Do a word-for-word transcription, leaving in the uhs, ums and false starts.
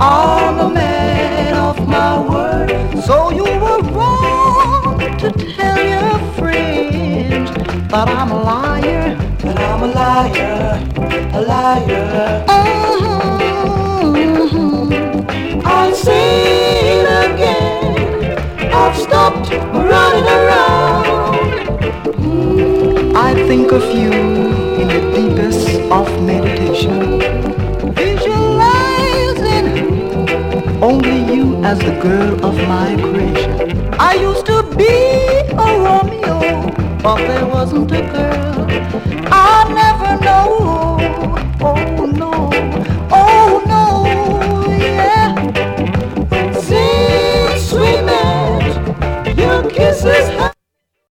I'm a man of my word. So you were wrong to tell your friends that I'm a liar. That I'm a liar, a liar. Mm-hmm. I'll say it again. I've stopped running around. Mm. I think of you in the deepest of meditation, visualizing only you as the girl of my creation. I used to be a Romeo, but there wasn't a girl I never know. Oh no, oh no, yeah. Since we met, your kisses